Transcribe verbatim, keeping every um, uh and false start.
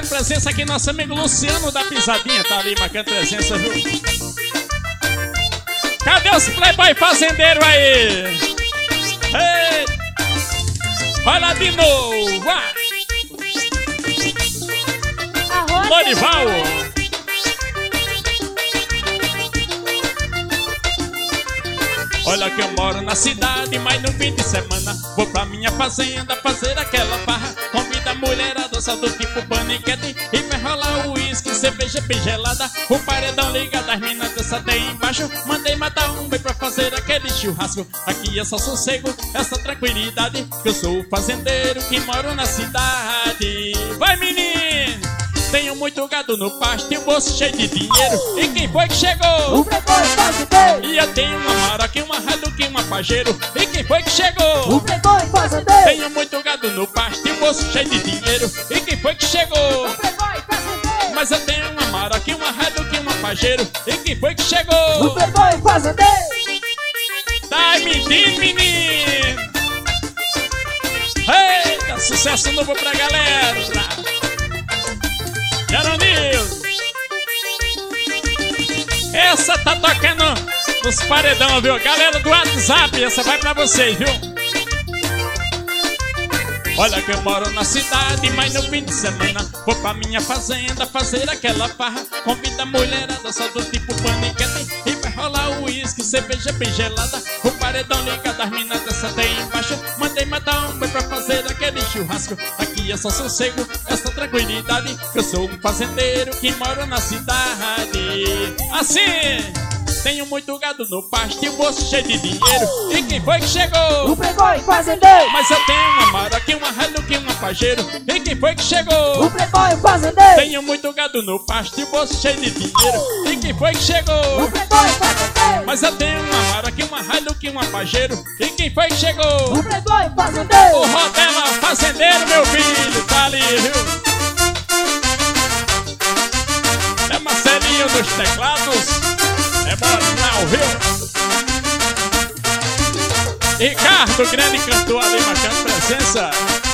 marcando presença aqui, nosso amigo Luciano da Pisadinha tá ali marcando presença, viu? Cadê os playboy fazendeiros aí? Ei! Vai lá de novo, vai! Lorival! Olha que eu moro na cidade, mas no fim de semana vou pra minha fazenda fazer aquela farra. Convida a mulherada só do tipo paniquete e vai rolar o uísque, cerveja bem gelada. O paredão ligado, as minas dançam até embaixo. Mandei matar um bem pra fazer aquele churrasco. Aqui é só sossego, essa tranquilidade, que eu sou o fazendeiro que moro na cidade. Vai, menino! Tenho muito gado no pasto e o bolso cheio de dinheiro. E quem foi que chegou? O playboy fazendeiro. E eu tenho uma Maraca, uma Hilux, uma Pajero. E quem foi que chegou? O playboy fazendeiro. Tenho muito gado no pasto e o bolso cheio de dinheiro. E quem foi que chegou? O playboy fazendeiro. Mas eu tenho uma Maraca, uma Hilux, uma Pajero. E quem foi que chegou? O playboy fazendeiro. Tá mentindo, menino! Eita, sucesso novo pra galera! Geronildo! Essa tá tocando nos paredão, viu? Galera do WhatsApp, essa vai pra vocês, viu? Olha que eu moro na cidade, mas no fim de semana vou pra minha fazenda fazer aquela farra. Convida a mulherada só do tipo paniquete e vai rolar o uísque, cerveja bem gelada. O paredão ligado, as minas dessa até embaixo. Mandei matar um boi pra fazer aquele churrasco. Aqui é só sossego, essa tranquilidade, que eu sou um fazendeiro que moro na cidade. Assim! Tenho muito gado no pasto e o bolso cheio de dinheiro. E quem foi que chegou? O playboy fazendeiro. Mas eu tenho uma Maraca, uma Hilux, uma Pajero. E quem foi que chegou? O playboy fazendeiro. Tenho muito gado no pasto e o bolso cheio de dinheiro. E quem foi que chegou? O playboy fazendeiro. Mas eu tenho uma Maraca, uma Hilux, uma Pajero. E quem foi que chegou? O playboy fazendeiro. O Rodela fazendeiro, meu filho, tá ali, viu? É Marcelinho dos teclados. É Borinal, viu? Ricardo, grande cantor ali marcando presença.